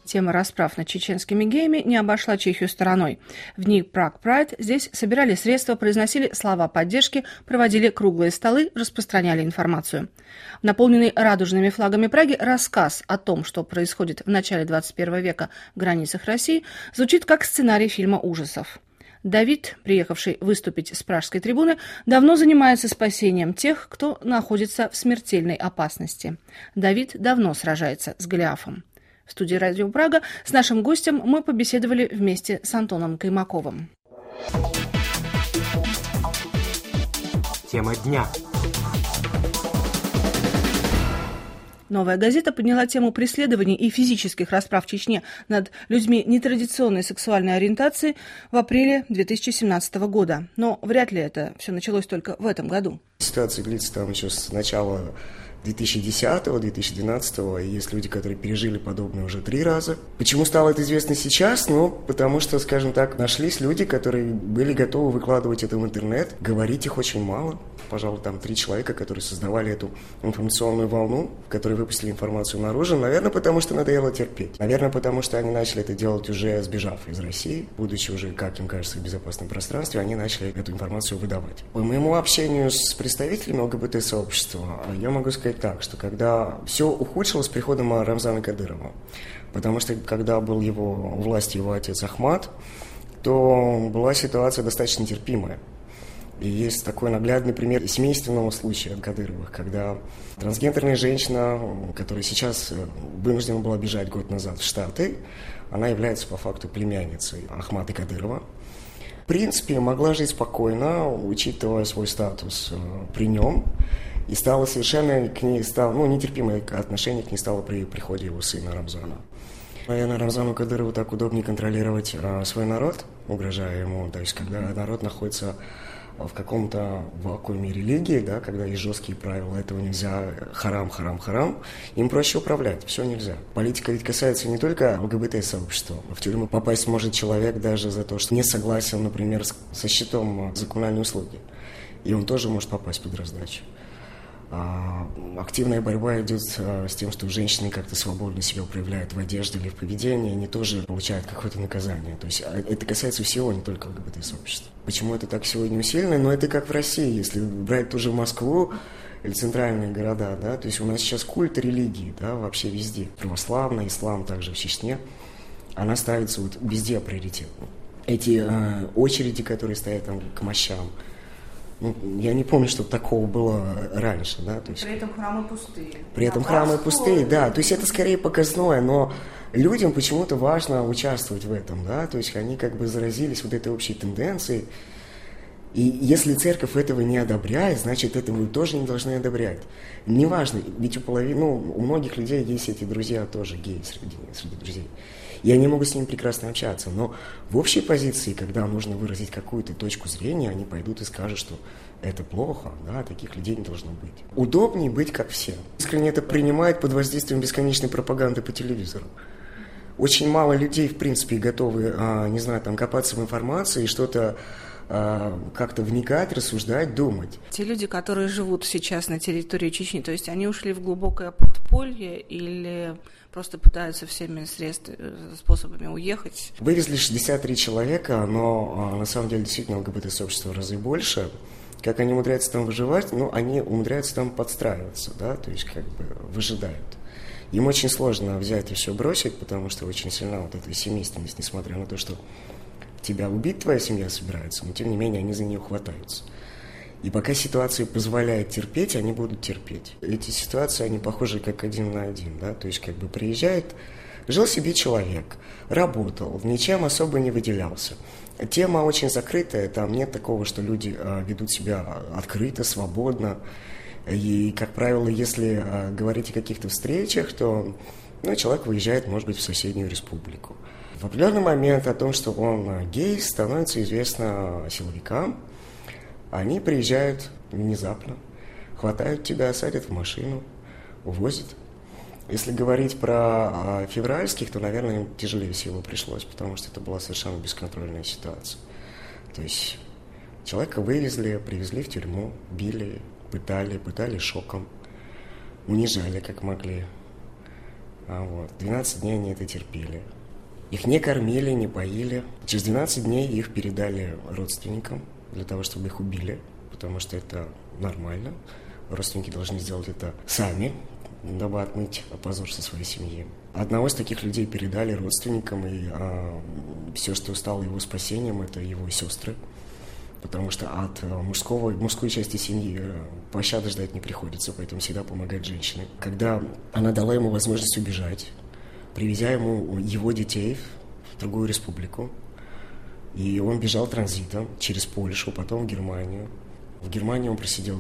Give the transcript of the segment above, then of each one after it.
Тема расправ над чеченскими геями не обошла Чехию стороной. В дни Prague Pride здесь собирали средства, произносили слова поддержки, проводили круглые столы, распространяли информацию. В наполненный радужными флагами Праги рассказ о том, что происходит в начале 21 века в границах России, звучит как сценарий фильма ужасов. Давид, приехавший выступить с пражской трибуны, давно занимается спасением тех, кто находится в смертельной опасности. Давид давно сражается с Голиафом. В студии «Радио Прага» с нашим гостем мы побеседовали вместе с Антоном Каймаковым. Тема дня. «Новая газета» подняла тему преследований и физических расправ в Чечне над людьми нетрадиционной сексуальной ориентации в апреле 2017 года. Но вряд ли это все началось только в этом году. Ситуация длится там еще с начала 2010-2012, и есть люди, которые пережили подобное уже 3 раза. Почему стало это известно сейчас? Ну, потому что, скажем так, нашлись люди, которые были готовы выкладывать это в интернет. Говорить их очень мало. Пожалуй, там 3 человека, которые создавали эту информационную волну, которые выпустили информацию наружу. Наверное, потому что надоело терпеть. Наверное, потому что они начали это делать уже сбежав из России. Будучи уже, как им кажется, в безопасном пространстве, они начали эту информацию выдавать. По моему общению с представителями ЛГБТ-сообщества, я могу сказать так, что когда все ухудшилось с приходом Рамзана Кадырова, потому что когда был у власти его отец Ахмад, то была ситуация достаточно терпимая. И есть такой наглядный пример семейственного случая Кадыровых, когда трансгендерная женщина, которая сейчас вынуждена была бежать год назад в Штаты, она является по факту племянницей Ахмада Кадырова. В принципе, могла жить спокойно, учитывая свой статус при нем, и стало совершенно к ней нетерпимое отношение к ней стало при приходе его сына Рамзана. Наверное, Рамзану Кадырову так удобнее контролировать свой народ, угрожая ему. То есть, когда народ находится в каком-то вакууме религии, да, когда есть жесткие правила, этого нельзя, харам, им проще управлять, все нельзя. Политика ведь касается не только ЛГБТ-сообщества. В тюрьму попасть может человек даже за то, что не согласен, например, со счетом за коммунальные услуги. И он тоже может попасть под раздачу. Активная борьба идет с тем, что женщины как-то свободно себя проявляют в одежде или в поведении, они тоже получают какое-то наказание. То есть это касается всего, не только ЛГБТ-сообщества. Почему это так сегодня усилено? Но это как в России, если брать ту же Москву или центральные города, да, то есть у нас сейчас культ религии, да, вообще везде. Православный, ислам также в Чечне, она ставится вот везде приоритетно. Эти очереди, которые стоят там к мощам, я не помню, чтобы такого было раньше, да. То есть, при этом храмы пустые. При этом храмы пустые, да. То есть это скорее показное, но людям почему-то важно участвовать в этом, да. То есть они как бы заразились вот этой общей тенденцией. И если церковь этого не одобряет, значит, это вы тоже не должны одобрять. Неважно, ведь у многих людей есть эти друзья тоже геи среди друзей. И они могут с ними прекрасно общаться. Но в общей позиции, когда нужно выразить какую-то точку зрения, они пойдут и скажут, что это плохо, да, таких людей не должно быть. Удобнее быть как все. Искренне это принимают под воздействием бесконечной пропаганды по телевизору. Очень мало людей, в принципе, готовы, копаться в информации и что-то как-то вникать, рассуждать, думать. Те люди, которые живут сейчас на территории Чечни, то есть они ушли в глубокое подполье или просто пытаются всеми способами уехать? Вывезли 63 человека, но на самом деле действительно ЛГБТ-сообщество в разы больше. Как они умудряются там выживать? Они умудряются там подстраиваться, да, то есть как бы выжидают. Им очень сложно взять и все бросить, потому что очень сильна вот эта семейственность, несмотря на то, что тебя убить твоя семья собирается, но тем не менее они за нее хватаются. И пока ситуация позволяет терпеть, они будут терпеть. Эти ситуации, они похожи как 1 на 1, да, то есть как бы приезжает, жил себе человек, работал, ничем особо не выделялся. Тема очень закрытая, там нет такого, что люди ведут себя открыто, свободно. И, как правило, если говорить о каких-то встречах, то человек выезжает, может быть, в соседнюю республику. В определенный момент о том, что он гей, становится известно силовикам. Они приезжают внезапно, хватают тебя, садят в машину, увозят. Если говорить про февральских, то, наверное, им тяжелее всего пришлось, потому что это была совершенно бесконтрольная ситуация. То есть человека вывезли, привезли в тюрьму, били, пытали шоком, унижали как могли. Вот. 12 дней они это терпели. Их не кормили, не поили. Через 12 дней их передали родственникам для того, чтобы их убили, потому что это нормально. Родственники должны сделать это сами, дабы отмыть позор со своей семьи. Одного из таких людей передали родственникам, и все, что стало его спасением, это его сестры. Потому что от мужской части семьи пощады ждать не приходится, поэтому всегда помогает женщине. Когда она дала ему возможность убежать, привезя ему его детей в другую республику, и он бежал транзитом через Польшу, потом в Германию. В Германии он просидел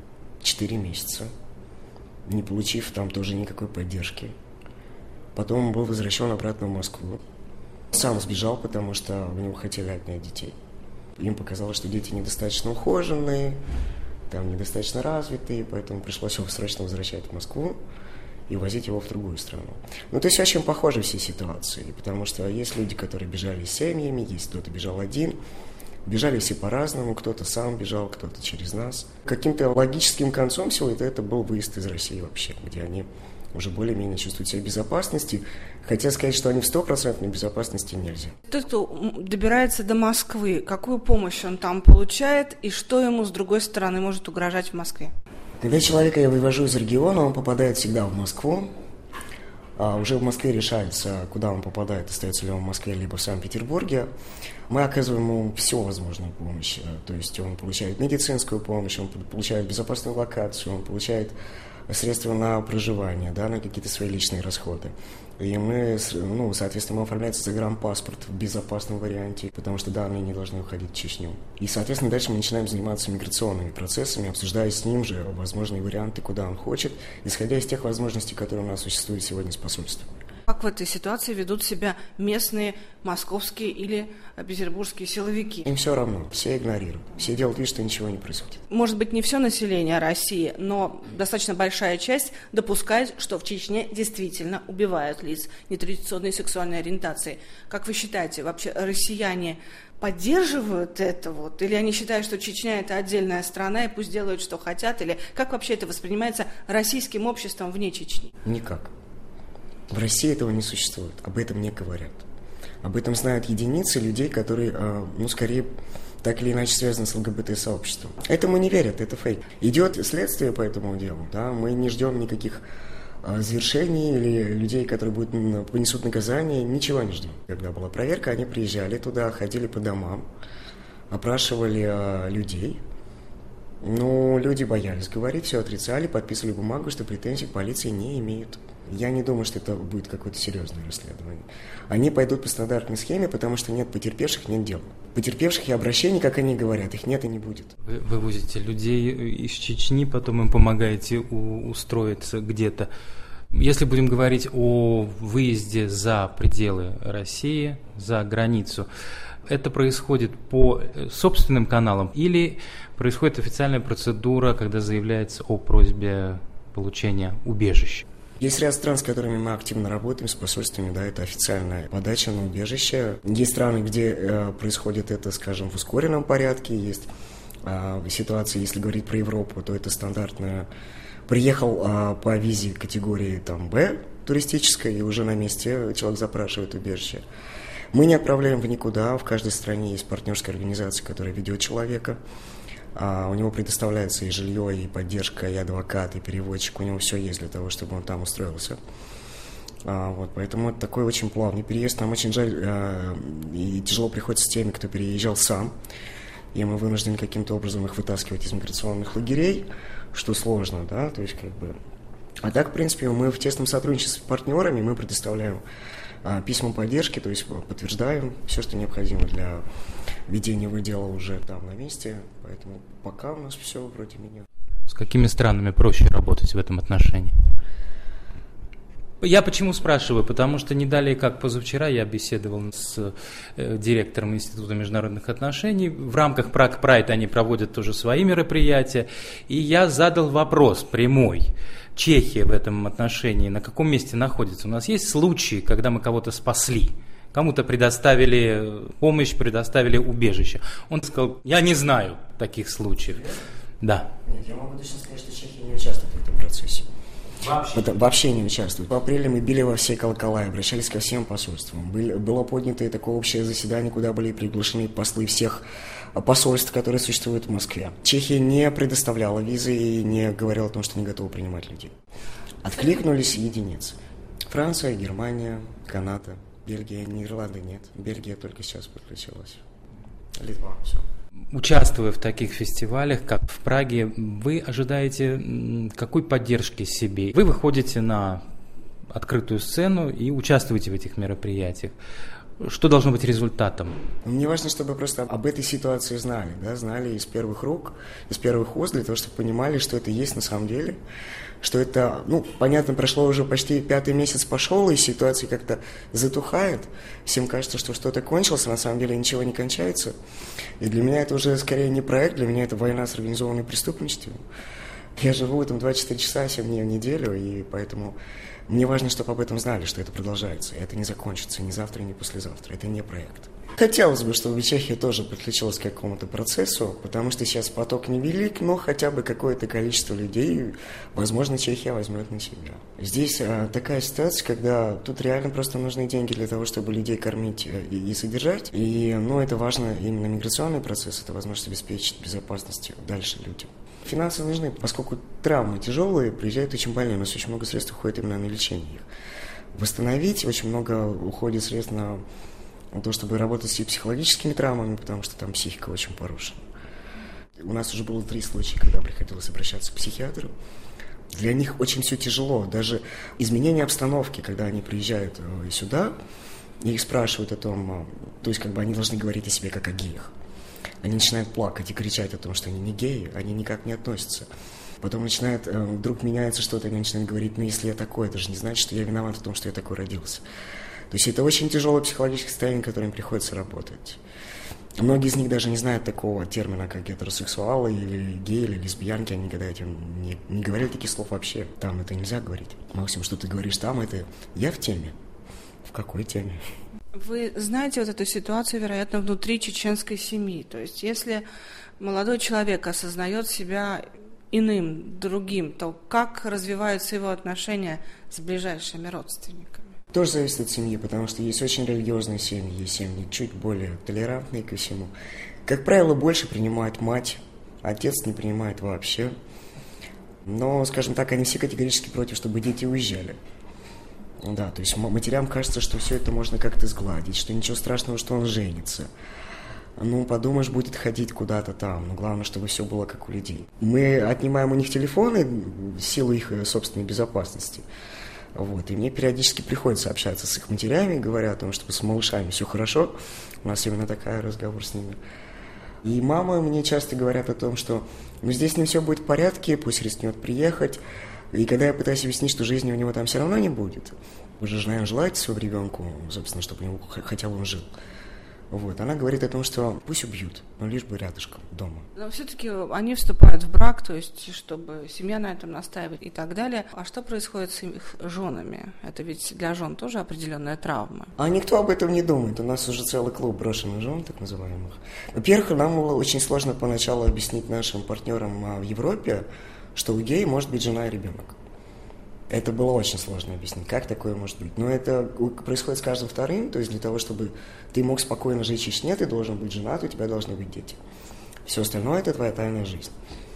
4 месяца, не получив там тоже никакой поддержки. Потом он был возвращен обратно в Москву. Сам сбежал, потому что у него хотели отнять детей. Им показалось, что дети недостаточно ухоженные, там недостаточно развитые, поэтому пришлось его срочно возвращать в Москву и возить его в другую страну. Ну, то есть очень похожи все ситуации, потому что есть люди, которые бежали с семьями, есть кто-то бежал один, бежали все по-разному, кто-то сам бежал, кто-то через нас. Каким-то логическим концом всего это был выезд из России вообще, где они уже более-менее чувствуют себя в безопасности. Хотя сказать, что они в 100% безопасности нельзя. Тот, кто добирается до Москвы, какую помощь он там получает и что ему, с другой стороны, может угрожать в Москве? Когда человека я вывожу из региона, он попадает всегда в Москву. Уже в Москве решается, куда он попадает, остается ли он в Москве, либо в Санкт-Петербурге. Мы оказываем ему всю возможную помощь. То есть он получает медицинскую помощь, он получает безопасную локацию, он получает средства на проживание, да, на какие-то свои личные расходы. И мы, соответственно, оформляется загранпаспорт в безопасном варианте, потому что данные не должны уходить в Чечню. И, соответственно, дальше мы начинаем заниматься миграционными процессами, обсуждая с ним же возможные варианты, куда он хочет, исходя из тех возможностей, которые у нас существуют сегодня с посольством. Как в этой ситуации ведут себя местные московские или петербургские силовики? Им все равно, все игнорируют, все делают вид, что ничего не происходит. Может быть, не все население России, но достаточно большая часть допускает, что в Чечне действительно убивают лиц нетрадиционной сексуальной ориентации. Как вы считаете, вообще россияне поддерживают это или они считают, что Чечня – это отдельная страна, и пусть делают, что хотят, или как вообще это воспринимается российским обществом вне Чечни? Никак. В России этого не существует, об этом не говорят. Об этом знают единицы людей, которые, скорее, так или иначе связаны с ЛГБТ-сообществом. Этому не верят, это фейк. Идет следствие по этому делу, да, мы не ждем никаких завершений или людей, которые понесут наказание, ничего не ждем. Когда была проверка, они приезжали туда, ходили по домам, опрашивали людей. Люди боялись говорить, все отрицали, подписывали бумагу, что претензий к полиции не имеют. Я не думаю, что это будет какое-то серьезное расследование. Они пойдут по стандартной схеме, потому что нет потерпевших, нет дел. Потерпевших и обращений, как они говорят, их нет и не будет. Вы вывозите людей из Чечни, потом им помогаете устроиться где-то. Если будем говорить о выезде за пределы России, за границу, это происходит по собственным каналам или происходит официальная процедура, когда заявляется о просьбе получения убежища? Есть ряд стран, с которыми мы активно работаем, с посольствами, да, это официальная подача на убежище. Есть страны, где происходит это, скажем, в ускоренном порядке, есть ситуации, если говорить про Европу, то это стандартная. Приехал по визе категории Б, туристической, и уже на месте человек запрашивает убежище. Мы не отправляем в никуда, в каждой стране есть партнерская организация, которая ведет человека. У него предоставляется и жилье, и поддержка, и адвокат, и переводчик. У него все есть для того, чтобы он там устроился. Поэтому это такой очень плавный переезд. Нам очень жаль и тяжело приходится с теми, кто переезжал сам. И мы вынуждены каким-то образом их вытаскивать из миграционных лагерей, что сложно, да, то есть А так, в принципе, мы в тесном сотрудничестве с партнерами, мы предоставляем письма поддержки, то есть подтверждаем все, что необходимо для ведения дела уже там на месте, поэтому пока у нас все вроде меня. С какими странами проще работать в этом отношении? Я почему спрашиваю? Потому что не далее, как позавчера, я беседовал с директором Института международных отношений. В рамках Prague Pride они проводят тоже свои мероприятия. И я задал вопрос прямой. Чехия в этом отношении на каком месте находится? У нас есть случаи, когда мы кого-то спасли, кому-то предоставили помощь, предоставили убежище. Он сказал, я не знаю таких случаев. Да. Нет, я могу точно сказать, что Чехия не участвует в этом процессе. Вообще не участвуют. В апреле мы били во все колокола и обращались ко всем посольствам. Было поднято такое общее заседание, куда были приглашены послы всех посольств, которые существуют в Москве. Чехия не предоставляла визы и не говорила о том, что не готова принимать людей. Откликнулись единицы. Франция, Германия, Канада, Бельгия, Нидерланды нет. Бельгия только сейчас подключилась. Литва, все. Участвуя в таких фестивалях, как в Праге, вы ожидаете какой поддержки себе? Вы выходите на открытую сцену и участвуете в этих мероприятиях. Что должно быть результатом? Мне важно, чтобы просто об этой ситуации знали, да, знали из первых рук, из первых уст, для того, чтобы понимали, что это есть на самом деле, что это, понятно, прошло уже почти 5-й месяц пошел, и ситуация как-то затухает, всем кажется, что что-то кончилось, а на самом деле ничего не кончается, и для меня это уже скорее не проект, для меня это война с организованной преступностью. Я живу там 24 часа, 7 дней в неделю, и поэтому мне важно, чтобы об этом знали, что это продолжается. Это не закончится ни завтра, ни послезавтра. Это не проект. Хотелось бы, чтобы Чехия тоже подключилась к какому-то процессу, потому что сейчас поток невелик, но хотя бы какое-то количество людей, возможно, Чехия возьмет на себя. Здесь такая ситуация, когда тут реально просто нужны деньги для того, чтобы людей кормить и содержать. И, это важно именно миграционный процесс, это возможность обеспечить безопасность дальше людям. Финансы нужны, поскольку травмы тяжелые, приезжают очень больные, у нас очень много средств уходит именно на лечение их. Восстановить очень много уходит средств на то, чтобы работать с психологическими травмами, потому что там психика очень порушена. У нас уже было 3 случая, когда приходилось обращаться к психиатру. Для них очень все тяжело, даже изменение обстановки, когда они приезжают сюда, и их спрашивают о том, то есть они должны говорить о себе как о геях. Они начинают плакать и кричать о том, что они не геи, они никак не относятся. Потом вдруг меняется что-то, они начинают говорить, если я такой, это же не значит, что я виноват в том, что я такой родился. То есть это очень тяжелое психологическое состояние, с которым приходится работать. Многие из них даже не знают такого термина, как гетеросексуалы, или геи, или лесбиянки, они никогда этим не говорили таких слов вообще. Там это нельзя говорить. Максимум, что ты говоришь там, это я в теме. В какой теме? Вы знаете эту ситуацию, вероятно, внутри чеченской семьи. То есть если молодой человек осознает себя иным, другим, то как развиваются его отношения с ближайшими родственниками? Тоже зависит от семьи, потому что есть очень религиозные семьи, есть семьи чуть более толерантные ко всему. Как правило, больше принимает мать, отец не принимает вообще. Но, скажем так, они все категорически против, чтобы дети уезжали. Да, то есть матерям кажется, что все это можно как-то сгладить, что ничего страшного, что он женится. Подумаешь, будет ходить куда-то там, но главное, чтобы все было как у людей. Мы отнимаем у них телефоны в силу их собственной безопасности. И мне периодически приходится общаться с их матерями, говоря о том, что с малышами все хорошо. У нас именно такой разговор с ними. И мамы мне часто говорят о том, что здесь не все будет в порядке, пусть рискнет приехать. И когда я пытаюсь объяснить, что жизни у него там все равно не будет, вы же, наверное, желаете своему ребенку, собственно, чтобы у него хотя бы он жил. Она говорит о том, что пусть убьют, но лишь бы рядышком, дома. Но все-таки они вступают в брак, то есть, чтобы семья на этом настаивает и так далее. А что происходит с их женами? Это ведь для жен тоже определенная травма. А никто об этом не думает. У нас уже целый клуб брошенных жен, так называемых. Во-первых, нам было очень сложно поначалу объяснить нашим партнерам в Европе, что у гея может быть жена и ребенок. Это было очень сложно объяснить, как такое может быть. Но это происходит с каждым вторым, то есть для того, чтобы ты мог спокойно жить в Чечне, ты должен быть женат, у тебя должны быть дети. Все остальное – это твоя тайная жизнь.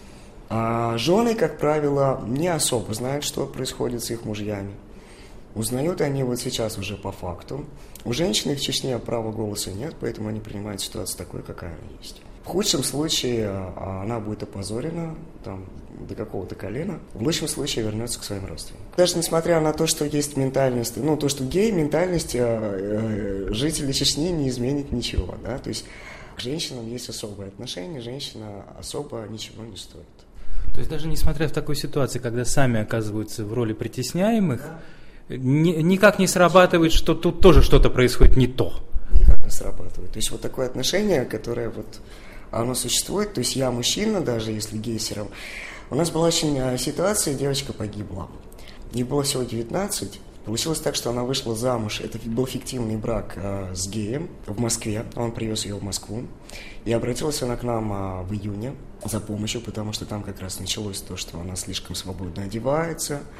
А жены, как правило, не особо знают, что происходит с их мужьями. Узнают они сейчас уже по факту. У женщины в Чечне права голоса нет, поэтому они принимают ситуацию такой, какая она есть. В худшем случае она будет опозорена до какого-то колена. В лучшем случае вернется к своим родственникам. Даже несмотря на то, что есть ментальность, то, что гей-ментальность жители Чечни не изменит ничего. Да? То есть к женщинам есть особое отношение, женщина особо ничего не стоит. То есть даже несмотря в такой ситуации, когда сами оказываются в роли притесняемых, никак не срабатывает, что тут тоже что-то происходит не то. Никак не срабатывает. То есть такое отношение, которое оно существует, то есть я мужчина, даже если гей все равно. У нас была очень ситуация, девочка погибла. Ей было всего 19. Получилось так, что она вышла замуж. Это был фиктивный брак с геем в Москве. Он привез ее в Москву. И обратилась она к нам в июне за помощью, потому что там как раз началось то, что она слишком свободно одевается.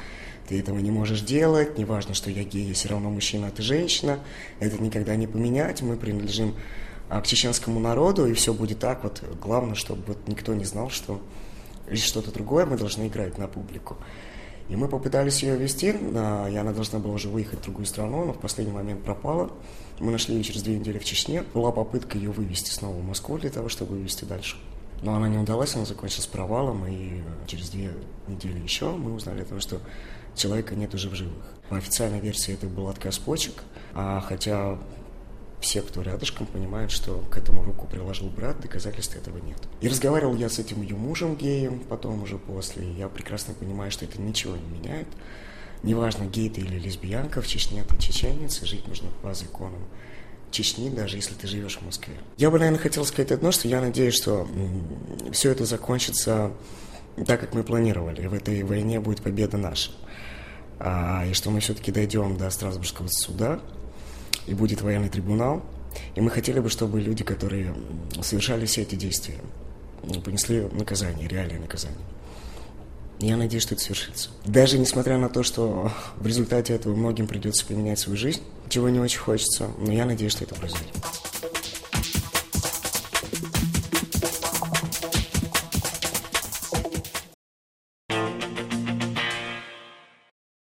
ты этого не можешь делать, неважно, что я гей, я все равно мужчина, а ты женщина, это никогда не поменять, мы принадлежим к чеченскому народу, и все будет так вот. Главное, чтобы вот никто не знал, что есть что-то другое, мы должны играть на публику. И мы попытались ее вести, и она должна была уже выехать в другую страну, но в последний момент пропала. Мы нашли ее через 2 недели в Чечне. Была попытка ее вывести снова в Москву для того, чтобы вывести дальше. Но она не удалась, она закончилась провалом, и через 2 недели еще мы узнали о том, что человека нет уже в живых. По официальной версии это был отказ почек, хотя все, кто рядышком, понимают, что к этому руку приложил брат, доказательств этого нет. И разговаривал я с этим ее мужем геем, потом уже после, и я прекрасно понимаю, что это ничего не меняет. Неважно, гей ты или лесбиянка, в Чечне ты чеченец, и жить нужно по законам Чечни, даже если ты живешь в Москве. Я бы, наверное, хотел сказать одно, что я надеюсь, что все это закончится так, как мы планировали, и в этой войне будет победа наша. И что мы все-таки дойдем до Страсбургского суда, и будет военный трибунал. И мы хотели бы, чтобы люди, которые совершали все эти действия, понесли наказание, реальное наказание. И я надеюсь, что это свершится. Даже несмотря на то, что в результате этого многим придется поменять свою жизнь, чего не очень хочется, но я надеюсь, что это произойдет.